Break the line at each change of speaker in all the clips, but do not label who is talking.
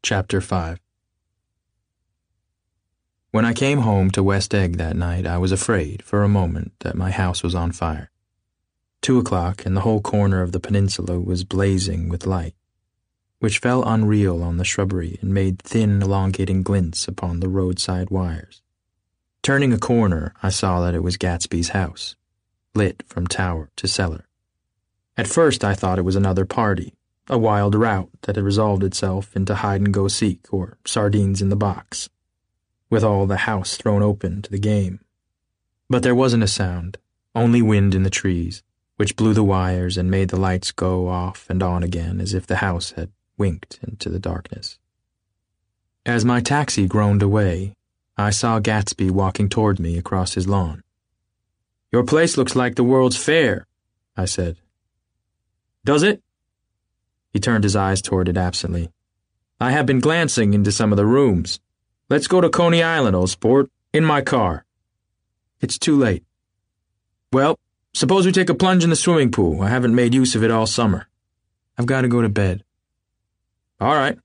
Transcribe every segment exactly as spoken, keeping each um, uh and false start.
Chapter five. When I came home to West Egg that night, I was afraid, for a moment, that my house was on fire. Two o'clock, and the whole corner of the peninsula was blazing with light, which fell unreal on the shrubbery and made thin, elongating glints upon the roadside wires. Turning a corner, I saw that it was Gatsby's house, lit from tower to cellar. At first I thought it was another party, a wild rout that had resolved itself into hide-and-go-seek or sardines in the box, with all the house thrown open to the game. But there wasn't a sound, only wind in the trees, which blew the wires and made the lights go off and on again as if the house had winked into the darkness. As my taxi groaned away, I saw Gatsby walking toward me across his lawn. "Your place looks like the World's Fair," I said. "Does it?" He turned his eyes toward it absently. "I have been glancing into some of the rooms. Let's go to Coney Island, old sport, in my car." "It's too late." "Well, suppose we take a plunge in the swimming pool. I haven't made use of it all summer." "I've got to go to bed." "All right."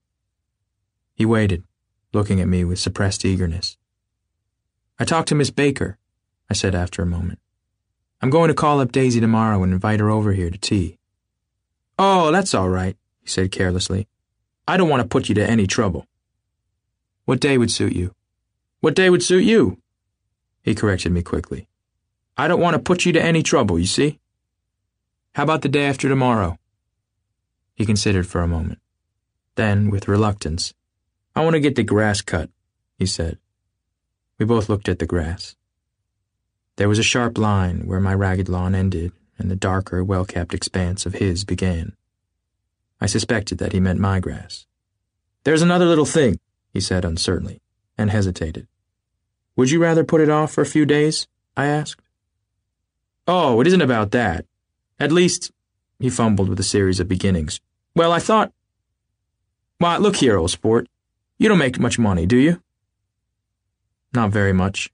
He waited, looking at me with suppressed eagerness. "I talked to Miss Baker," I said after a moment. "I'm going to call up Daisy tomorrow and invite her over here to tea." "Oh, that's all right," he said carelessly. "I don't want to put you to any trouble." "What day would suit you?" "What day would suit you?" He corrected me quickly. "I don't want to put you to any trouble, you see." "How about the day after tomorrow?" He considered for a moment. Then, with reluctance, "I want to get the grass cut," he said. We both looked at the grass. There was a sharp line where my ragged lawn ended and the darker, well-kept expanse of his began. I suspected that he meant my grass. "There's another little thing," he said uncertainly, and hesitated. "Would you rather put it off for a few days?" I asked. "Oh, it isn't about that. At least," he fumbled with a series of beginnings. "Well, I thought... Why, look here, old sport. You don't make much money, do you?" "Not very much."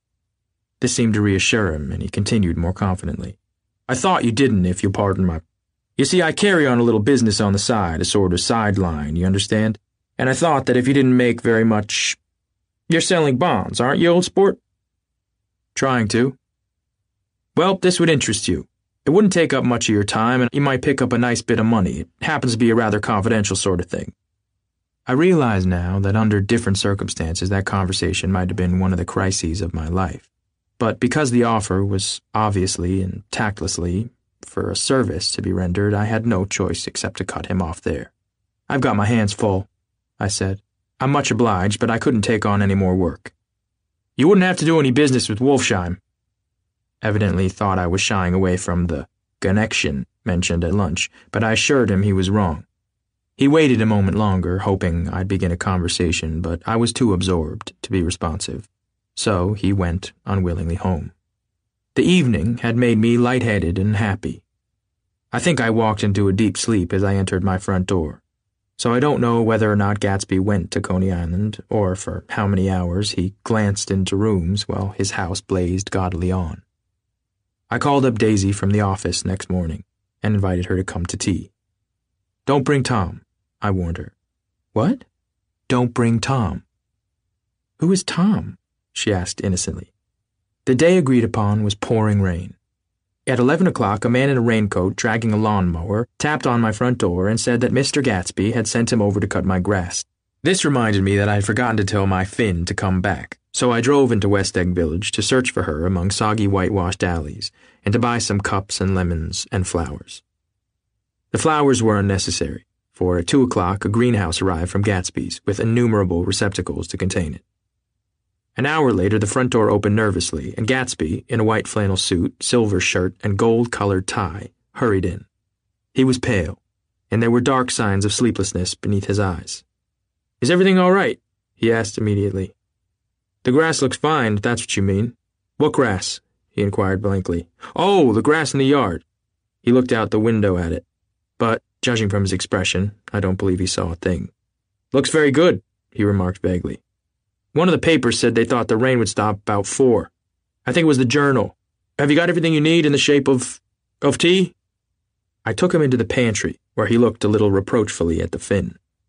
This seemed to reassure him, and he continued more confidently. "I thought you didn't, if you'll pardon my... You see, I carry on a little business on the side, a sort of sideline, you understand? And I thought that if you didn't make very much... You're selling bonds, aren't you, old sport?" "Trying to." "Well, this would interest you. It wouldn't take up much of your time, and you might pick up a nice bit of money. It happens to be a rather confidential sort of thing." I realize now that under different circumstances that conversation might have been one of the crises of my life. But because the offer was obviously and tactlessly for a service to be rendered, I had no choice except to cut him off there. "I've got my hands full," I said. "I'm much obliged, but I couldn't take on any more work." "You wouldn't have to do any business with Wolfsheim." Evidently thought I was shying away from the connection mentioned at lunch, but I assured him he was wrong. He waited a moment longer, hoping I'd begin a conversation, but I was too absorbed to be responsive. So he went unwillingly home. The evening had made me lightheaded and happy. I think I walked into a deep sleep as I entered my front door, so I don't know whether or not Gatsby went to Coney Island, or for how many hours he glanced into rooms while his house blazed gaudily on. I called up Daisy from the office next morning and invited her to come to tea. "Don't bring Tom," I warned her. "What?" "Don't bring Tom." "Who is Tom?" she asked innocently. The day agreed upon was pouring rain. At eleven o'clock, a man in a raincoat dragging a lawnmower tapped on my front door and said that Mister Gatsby had sent him over to cut my grass. This reminded me that I had forgotten to tell my Finn to come back, so I drove into West Egg Village to search for her among soggy whitewashed alleys and to buy some cups and lemons and flowers. The flowers were unnecessary, for at two o'clock a greenhouse arrived from Gatsby's with innumerable receptacles to contain it. An hour later, the front door opened nervously, and Gatsby, in a white flannel suit, silver shirt, and gold-colored tie, hurried in. He was pale, and there were dark signs of sleeplessness beneath his eyes. "Is everything all right?" he asked immediately. "The grass looks fine, if that's what you mean." "What grass?" he inquired blankly. "Oh, the grass in the yard." He looked out the window at it, but, judging from his expression, I don't believe he saw a thing. "Looks very good," he remarked vaguely. "One of the papers said they thought the rain would stop about four. I think it was the Journal. Have you got everything you need in the shape of... of tea?" I took him into the pantry, where he looked a little reproachfully at the Finn.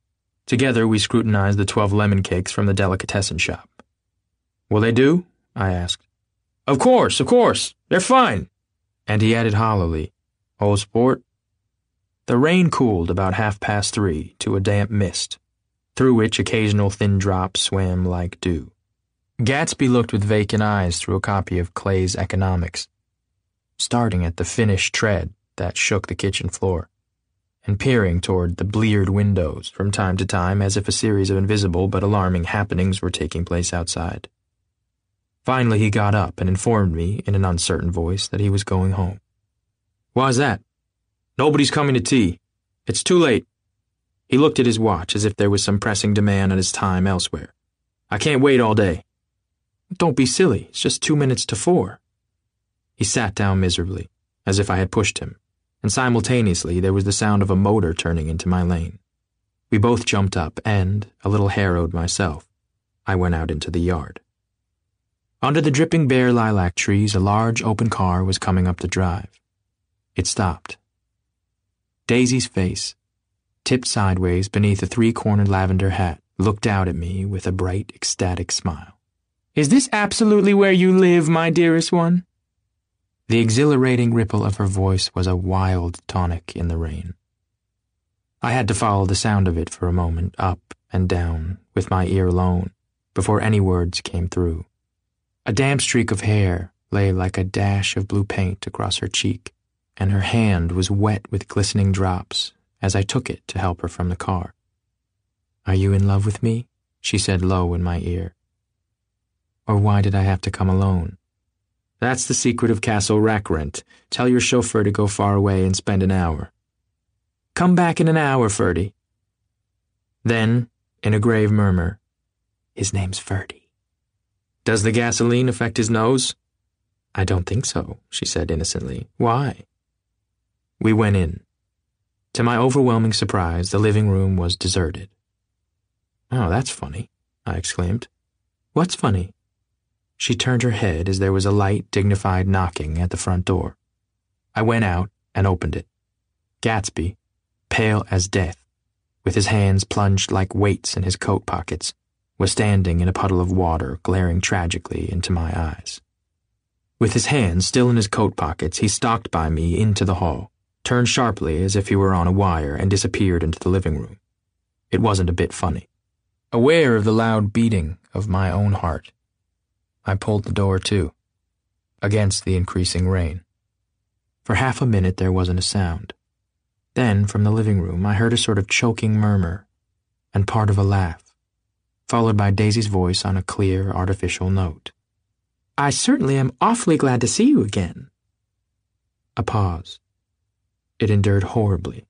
Together we scrutinized the twelve lemon cakes from the delicatessen shop. "Will they do?" I asked. "Of course, of course. They're fine." And he added hollowly, "Old sport." The rain cooled about half past three to a damp mist, through which occasional thin drops swam like dew. Gatsby looked with vacant eyes through a copy of Clay's Economics, starting at the finished tread that shook the kitchen floor, and peering toward the bleared windows from time to time as if a series of invisible but alarming happenings were taking place outside. Finally he got up and informed me in an uncertain voice that he was going home. "Why's that?" "Nobody's coming to tea. It's too late." He looked at his watch as if there was some pressing demand on his time elsewhere. "I can't wait all day." "Don't be silly. It's just two minutes to four." He sat down miserably, as if I had pushed him, and simultaneously there was the sound of a motor turning into my lane. We both jumped up and, a little harrowed myself, I went out into the yard. Under the dripping bare lilac trees, a large open car was coming up the drive. It stopped. Daisy's face, tipped sideways beneath a three-cornered lavender hat, looked out at me with a bright, ecstatic smile. "Is this absolutely where you live, my dearest one?" The exhilarating ripple of her voice was a wild tonic in the rain. I had to follow the sound of it for a moment, up and down, with my ear alone, before any words came through. A damp streak of hair lay like a dash of blue paint across her cheek, and her hand was wet with glistening drops as I took it to help her from the car. "Are you in love with me?" she said low in my ear. "Or why did I have to come alone?" "That's the secret of Castle Rackrent. Tell your chauffeur to go far away and spend an hour." "Come back in an hour, Ferdy." Then, in a grave murmur, "His name's Ferdy." "Does the gasoline affect his nose?" "I don't think so," she said innocently. "Why?" We went in. To my overwhelming surprise, the living room was deserted. "Oh, that's funny," I exclaimed. "What's funny?" She turned her head as there was a light, dignified knocking at the front door. I went out and opened it. Gatsby, pale as death, with his hands plunged like weights in his coat pockets, was standing in a puddle of water, glaring tragically into my eyes. With his hands still in his coat pockets, he stalked by me into the hall, turned sharply as if he were on a wire, and disappeared into the living room. It wasn't a bit funny. Aware of the loud beating of my own heart, I pulled the door to, against the increasing rain. For half a minute there wasn't a sound. Then, from the living room, I heard a sort of choking murmur, and part of a laugh, followed by Daisy's voice on a clear, artificial note. "I certainly am awfully glad to see you again." A pause. It endured horribly.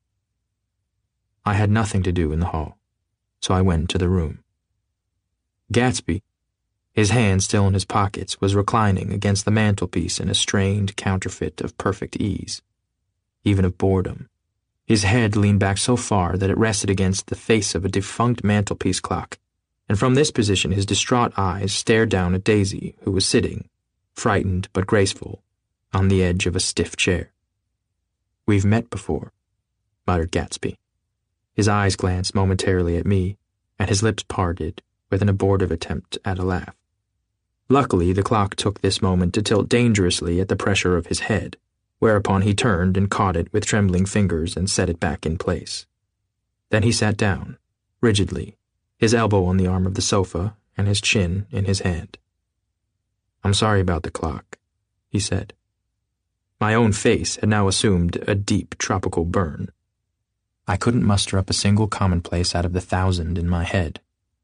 I had nothing to do in the hall, so I went to the room. Gatsby, his hands still in his pockets, was reclining against the mantelpiece in a strained counterfeit of perfect ease, even of boredom. His head leaned back so far that it rested against the face of a defunct mantelpiece clock, and from this position his distraught eyes stared down at Daisy, who was sitting, frightened but graceful, on the edge of a stiff chair. "We've met before," muttered Gatsby. His eyes glanced momentarily at me, and his lips parted with an abortive attempt at a laugh. Luckily, the clock took this moment to tilt dangerously at the pressure of his head, whereupon he turned and caught it with trembling fingers and set it back in place. Then he sat down, rigidly, his elbow on the arm of the sofa and his chin in his hand. "I'm sorry about the clock," he said. My own face had now assumed a deep tropical burn. I couldn't muster up a single commonplace out of the thousand in my head.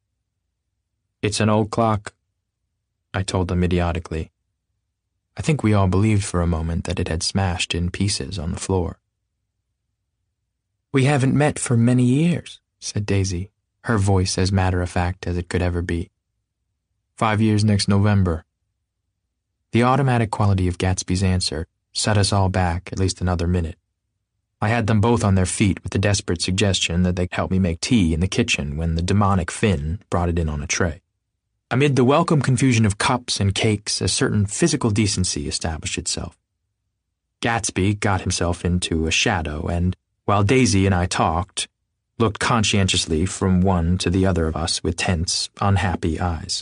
"It's an old clock," I told them idiotically. I think we all believed for a moment that it had smashed in pieces on the floor. "We haven't met for many years," said Daisy, her voice as matter-of-fact as it could ever be. Five years next November." The automatic quality of Gatsby's answer set us all back at least another minute. I had them both on their feet with the desperate suggestion that they'd help me make tea in the kitchen when the demonic Finn brought it in on a tray. Amid the welcome confusion of cups and cakes, a certain physical decency established itself. Gatsby got himself into a shadow, and, while Daisy and I talked, looked conscientiously from one to the other of us with tense, unhappy eyes.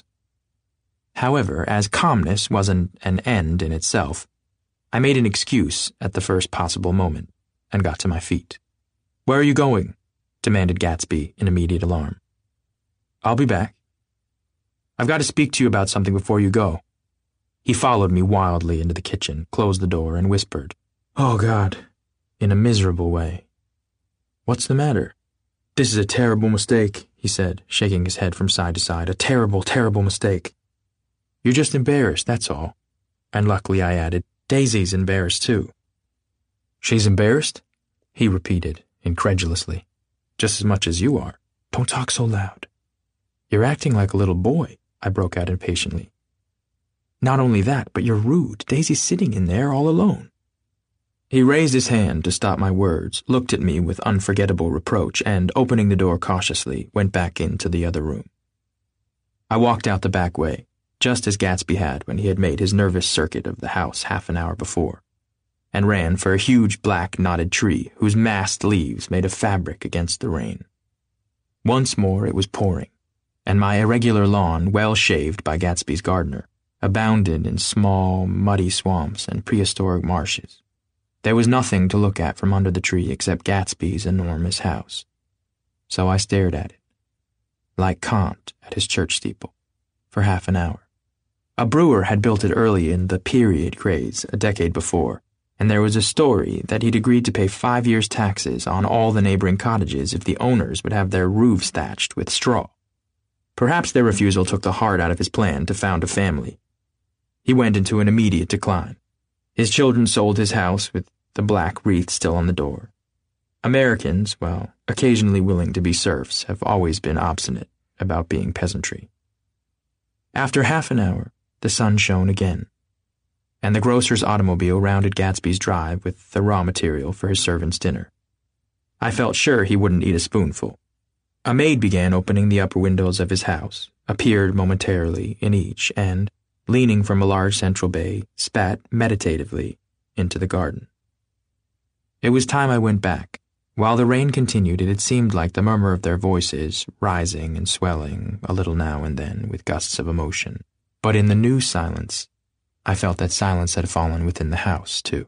However, as calmness wasn't an end in itself, I made an excuse at the first possible moment and got to my feet. "Where are you going?" demanded Gatsby in immediate alarm. "I'll be back. I've got to speak to you about something before you go." He followed me wildly into the kitchen, closed the door, and whispered, "Oh, God," in a miserable way. "What's the matter?" "This is a terrible mistake," he said, shaking his head from side to side. "A terrible, terrible mistake." "You're just embarrassed, that's all." And luckily, I added, "Daisy's embarrassed, too." "She's embarrassed?" he repeated, incredulously. "Just as much as you are." "Don't talk so loud." "You're acting like a little boy," I broke out impatiently. "Not only that, but you're rude. Daisy's sitting in there all alone." He raised his hand to stop my words, looked at me with unforgettable reproach, and, opening the door cautiously, went back into the other room. I walked out the back way, just as Gatsby had when he had made his nervous circuit of the house half an hour before, and ran for a huge black knotted tree whose massed leaves made a fabric against the rain. Once more it was pouring, and my irregular lawn, well shaved by Gatsby's gardener, abounded in small, muddy swamps and prehistoric marshes. There was nothing to look at from under the tree except Gatsby's enormous house. So I stared at it, like Kant at his church steeple, for half an hour. A brewer had built it early in the period craze a decade before, and there was a story that he'd agreed to pay five years' taxes on all the neighboring cottages if the owners would have their roofs thatched with straw. Perhaps their refusal took the heart out of his plan to found a family. He went into an immediate decline. His children sold his house with the black wreath still on the door. Americans, while occasionally willing to be serfs, have always been obstinate about being peasantry. After half an hour, the sun shone again, and the grocer's automobile rounded Gatsby's drive with the raw material for his servant's dinner. I felt sure he wouldn't eat a spoonful. A maid began opening the upper windows of his house, appeared momentarily in each, and, leaning from a large central bay, spat meditatively into the garden. It was time I went back. While the rain continued, it had seemed like the murmur of their voices, rising and swelling a little now and then with gusts of emotion. But in the new silence, I felt that silence had fallen within the house, too.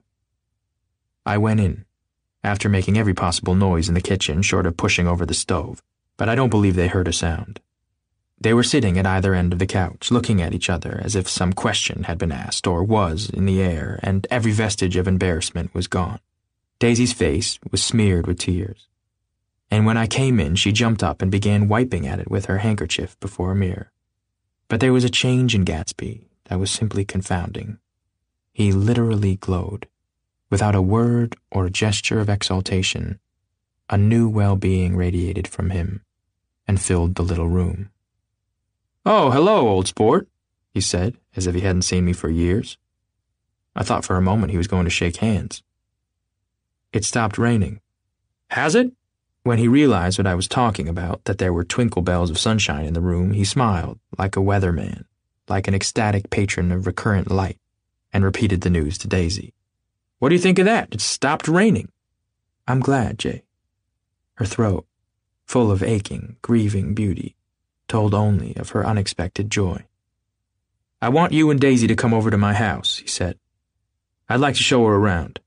I went in, after making every possible noise in the kitchen short of pushing over the stove, but I don't believe they heard a sound. They were sitting at either end of the couch, looking at each other as if some question had been asked or was in the air, and every vestige of embarrassment was gone. Daisy's face was smeared with tears, and when I came in, she jumped up and began wiping at it with her handkerchief before a mirror. But there was a change in Gatsby that was simply confounding. He literally glowed. Without a word or a gesture of exaltation, a new well-being radiated from him and filled the little room. "Oh, hello, old sport," he said, as if he hadn't seen me for years. I thought for a moment he was going to shake hands. It stopped raining. "Has it?" When he realized what I was talking about, that there were twinkle bells of sunshine in the room, he smiled, like a weatherman, like an ecstatic patron of recurrent light, and repeated the news to Daisy. "What do you think of that? It stopped raining." "I'm glad, Jay." Her throat, full of aching, grieving beauty, told only of her unexpected joy. "I want you and Daisy to come over to my house," he said. "I'd like to show her around."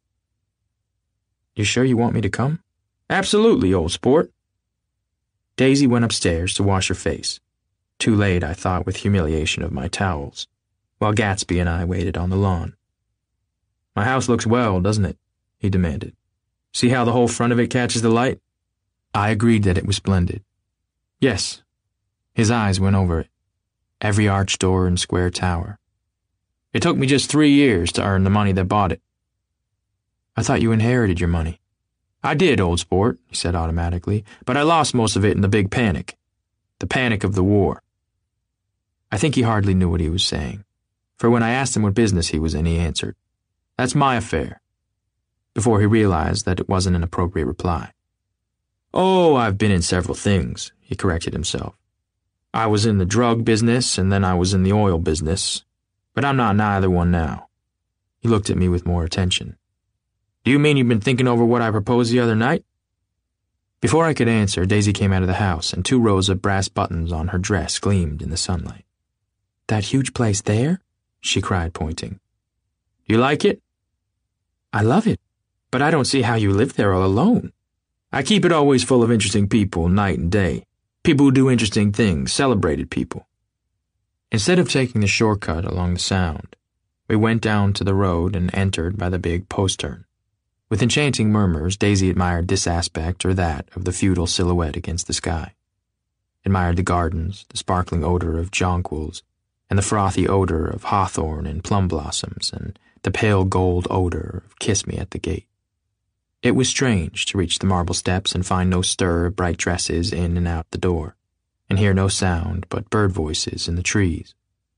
"You sure you want me to come?" "Absolutely, old sport." Daisy went upstairs to wash her face, too late, I thought, with humiliation of my towels, while Gatsby and I waited on the lawn. "My house looks well, doesn't it?" he demanded. "See how the whole front of it catches the light?" I agreed that it was splendid. "Yes." His eyes went over it, every arched door and square tower. "It took me just three years to earn the money that bought it." "I thought you inherited your money." "I did, old sport," he said automatically, "but I lost most of it in the big panic. The panic of the war." I think he hardly knew what he was saying, for when I asked him what business he was in, he answered, "That's my affair," before he realized that it wasn't an appropriate reply. "Oh, I've been in several things," he corrected himself. "I was in the drug business, and then I was in the oil business, but I'm not in either one now." He looked at me with more attention. "Do you mean you've been thinking over what I proposed the other night?" Before I could answer, Daisy came out of the house, and two rows of brass buttons on her dress gleamed in the sunlight. "That huge place there?" she cried, pointing. "You like it?" "I love it, but I don't see how you live there all alone." "I keep it always full of interesting people, night and day. People who do interesting things, celebrated people." Instead of taking the shortcut along the Sound, we went down to the road and entered by the big postern. With enchanting murmurs, Daisy admired this aspect or that of the feudal silhouette against the sky. Admired the gardens, the sparkling odor of jonquils, and the frothy odor of hawthorn and plum blossoms, and the pale gold odor of Kiss Me at the Gate. It was strange to reach the marble steps and find no stir of bright dresses in and out the door, and hear no sound but bird voices in the trees.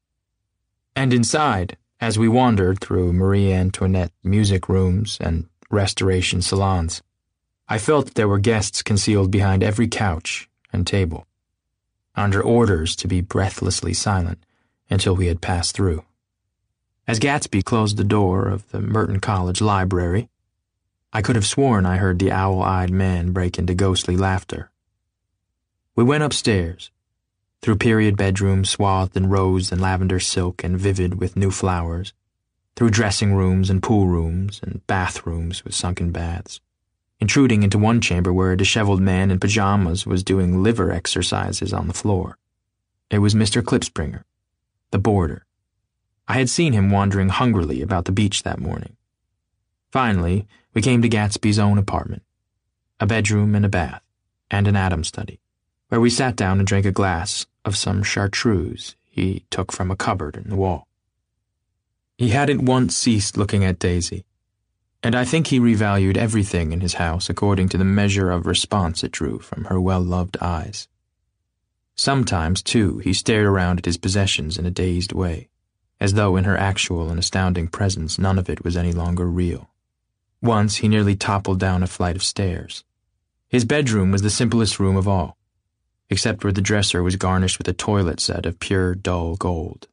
And inside, as we wandered through Marie Antoinette music rooms and restoration salons, I felt that there were guests concealed behind every couch and table, under orders to be breathlessly silent until we had passed through. As Gatsby closed the door of the Merton College library, I could have sworn I heard the owl-eyed man break into ghostly laughter. We went upstairs, through period bedrooms swathed in rose and lavender silk and vivid with new flowers, through dressing rooms and pool rooms and bathrooms with sunken baths, intruding into one chamber where a disheveled man in pajamas was doing liver exercises on the floor. It was Mister Klipspringer, the boarder. I had seen him wandering hungrily about the beach that morning. Finally, we came to Gatsby's own apartment, a bedroom and a bath, and an Adam study, where we sat down and drank a glass of some chartreuse he took from a cupboard in the wall. He hadn't once ceased looking at Daisy, and I think he revalued everything in his house according to the measure of response it drew from her well-loved eyes. Sometimes, too, he stared around at his possessions in a dazed way, as though in her actual and astounding presence none of it was any longer real. Once he nearly toppled down a flight of stairs. His bedroom was the simplest room of all, except where the dresser was garnished with a toilet set of pure, dull gold.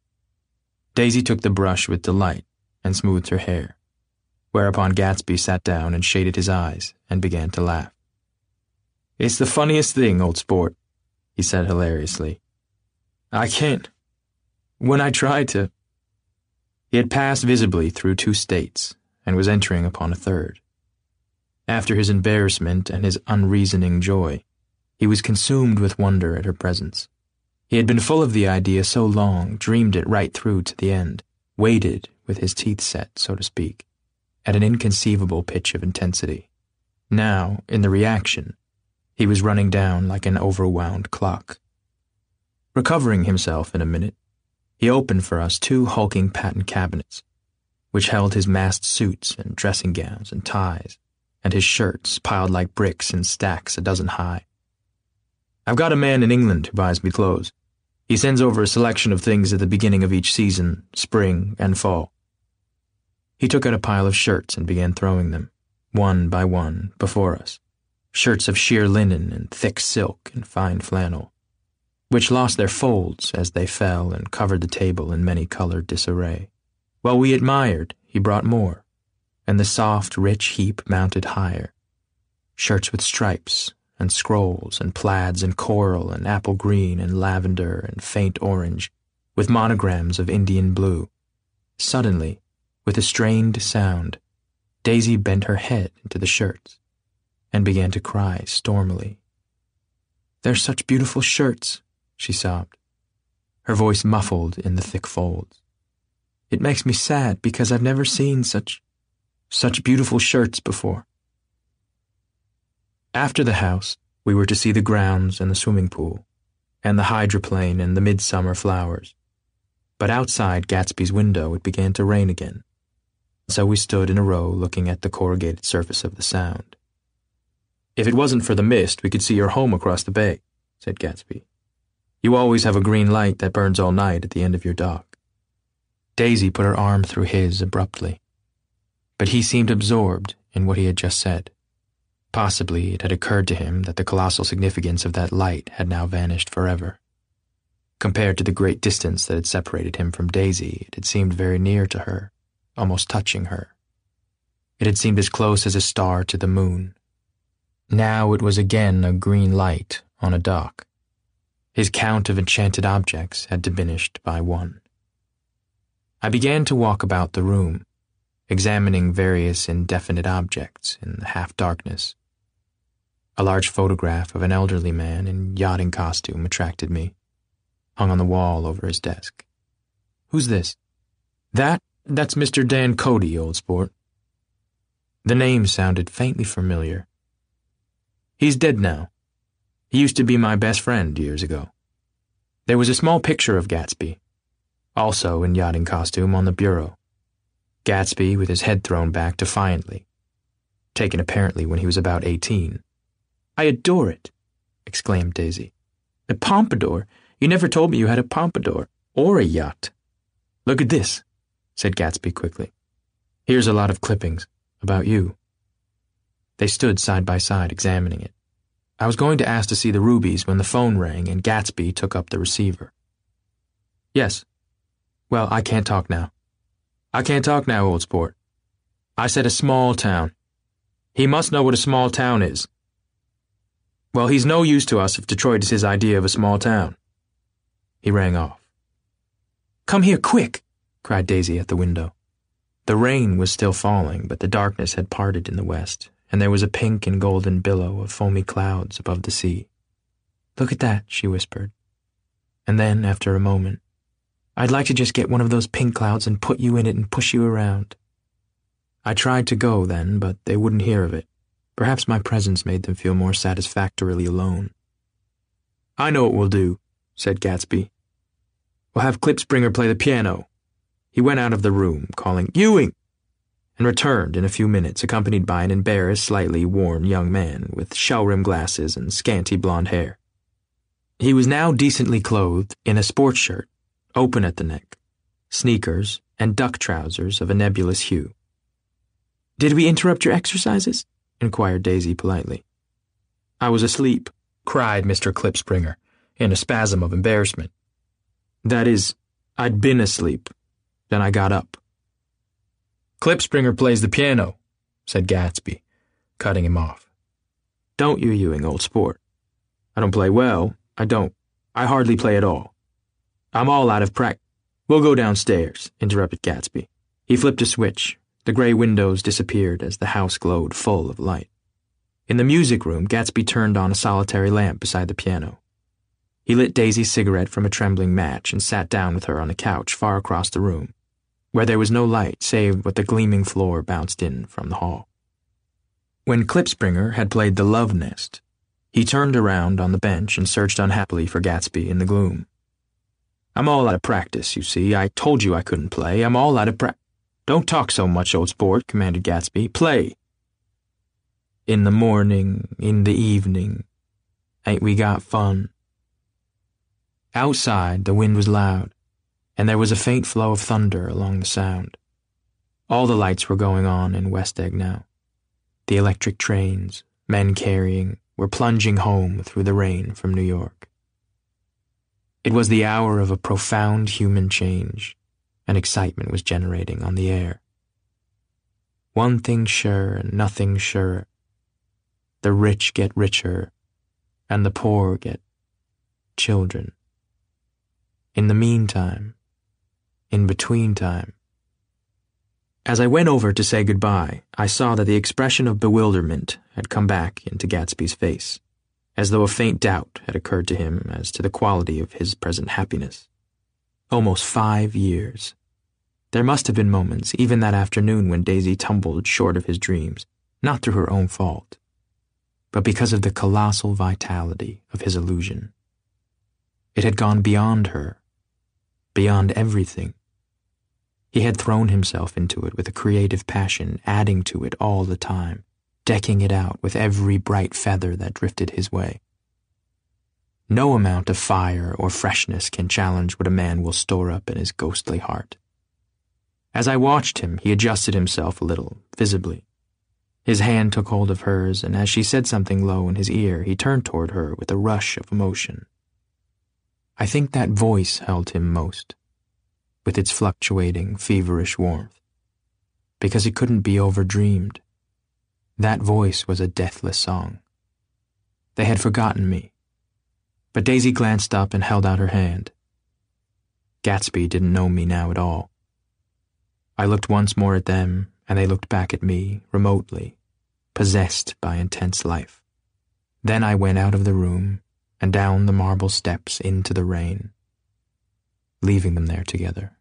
Daisy took the brush with delight and smoothed her hair, whereupon Gatsby sat down and shaded his eyes and began to laugh. "It's the funniest thing, old sport," he said hilariously. "I can't. When I try to—" He had passed visibly through two states and was entering upon a third. After his embarrassment and his unreasoning joy, he was consumed with wonder at her presence. He had been full of the idea so long, dreamed it right through to the end, waited with his teeth set, so to speak, at an inconceivable pitch of intensity. Now, in the reaction, he was running down like an overwound clock. Recovering himself in a minute, he opened for us two hulking patent cabinets, which held his massed suits and dressing gowns and ties, and his shirts piled like bricks in stacks a dozen high. "I've got a man in England who buys me clothes. He sends over a selection of things at the beginning of each season, spring and fall." He took out a pile of shirts and began throwing them, one by one, before us, shirts of sheer linen and thick silk and fine flannel, which lost their folds as they fell and covered the table in many-colored disarray. While we admired, he brought more, and the soft, rich heap mounted higher. Shirts with stripes, and scrolls, and plaids, and coral, and apple green, and lavender, and faint orange, with monograms of Indian blue. Suddenly, with a strained sound, Daisy bent her head into the shirts, and began to cry stormily. "They're such beautiful shirts," she sobbed, her voice muffled in the thick folds. "It makes me sad because I've never seen such, such beautiful shirts before." After the house, we were to see the grounds and the swimming pool, and the hydroplane and the midsummer flowers. But outside Gatsby's window it began to rain again, so we stood in a row looking at the corrugated surface of the Sound. "If it wasn't for the mist, we could see your home across the bay," said Gatsby. "You always have a green light that burns all night at the end of your dock." Daisy put her arm through his abruptly, but he seemed absorbed in what he had just said. Possibly it had occurred to him that the colossal significance of that light had now vanished forever. Compared to the great distance that had separated him from Daisy, it had seemed very near to her, almost touching her. It had seemed as close as a star to the moon. Now it was again a green light on a dock. His count of enchanted objects had diminished by one. I began to walk about the room, examining various indefinite objects in the half-darkness. A large photograph of an elderly man in yachting costume attracted me, hung on the wall over his desk. "Who's this?" "That? That's Mister Dan Cody, old sport." The name sounded faintly familiar. "He's dead now. He used to be my best friend years ago." There was a small picture of Gatsby, also in yachting costume, on the bureau. Gatsby with his head thrown back defiantly, taken apparently when he was about eighteen. "I adore it," exclaimed Daisy. "A pompadour? You never told me you had a pompadour, or a yacht." "Look at this," said Gatsby quickly. "Here's a lot of clippings about you." They stood side by side examining it. I was going to ask to see the rubies when the phone rang and Gatsby took up the receiver. "Yes. Well, I can't talk now. I can't talk now, old sport. I said a small town. He must know what a small town is. Well, he's no use to us if Detroit is his idea of a small town." He rang off. "Come here, quick!" cried Daisy at the window. The rain was still falling, but the darkness had parted in the west, and there was a pink and golden billow of foamy clouds above the sea. "Look at that," she whispered. And then, after a moment, "I'd like to just get one of those pink clouds and put you in it and push you around." I tried to go then, but they wouldn't hear of it. Perhaps my presence made them feel more satisfactorily alone. "I know what we'll do," said Gatsby. "We'll have Klipspringer play the piano." He went out of the room, calling, "Ewing!" and returned in a few minutes, accompanied by an embarrassed, slightly worn young man with shell-rimmed glasses and scanty blonde hair. He was now decently clothed in a sports shirt, open at the neck, sneakers, and duck trousers of a nebulous hue. "Did we interrupt your exercises?" inquired Daisy politely. "I was asleep," cried Mister Klipspringer, in a spasm of embarrassment. "That is, I'd been asleep. Then I got up." "Klipspringer plays the piano," said Gatsby, cutting him off. "Don't you, Ewing, old sport? I don't play well. I don't. I hardly play at all. I'm all out of practice." "We'll go downstairs," interrupted Gatsby. He flipped a switch. The gray windows disappeared as the house glowed full of light. In the music room, Gatsby turned on a solitary lamp beside the piano. He lit Daisy's cigarette from a trembling match and sat down with her on a couch far across the room, where there was no light save what the gleaming floor bounced in from the hall. When Klipspringer had played the Love Nest, he turned around on the bench and searched unhappily for Gatsby in the gloom. "I'm all out of practice, you see. I told you I couldn't play. I'm all out of practice." "Don't talk so much, old sport," commanded Gatsby. "Play." "In the morning, in the evening, ain't we got fun?" Outside, the wind was loud, and there was a faint flow of thunder along the sound. All the lights were going on in West Egg now. The electric trains, men carrying, were plunging home through the rain from New York. It was the hour of a profound human change, and excitement was generating on the air. One thing sure and nothing surer. The rich get richer, and the poor get children. In the meantime, in between time. As I went over to say goodbye, I saw that the expression of bewilderment had come back into Gatsby's face, as though a faint doubt had occurred to him as to the quality of his present happiness. Almost five years. There must have been moments, even that afternoon, when Daisy tumbled short of his dreams, not through her own fault, but because of the colossal vitality of his illusion. It had gone beyond her, beyond everything. He had thrown himself into it with a creative passion, adding to it all the time, decking it out with every bright feather that drifted his way. No amount of fire or freshness can challenge what a man will store up in his ghostly heart. As I watched him, he adjusted himself a little, visibly. His hand took hold of hers, and as she said something low in his ear, he turned toward her with a rush of emotion. I think that voice held him most, with its fluctuating, feverish warmth, because it couldn't be overdreamed. That voice was a deathless song, They had forgotten me. But Daisy glanced up and held out her hand. Gatsby didn't know me now at all. I looked once more at them, and they looked back at me, remotely, possessed by intense life. Then I went out of the room and down the marble steps into the rain, leaving them there together.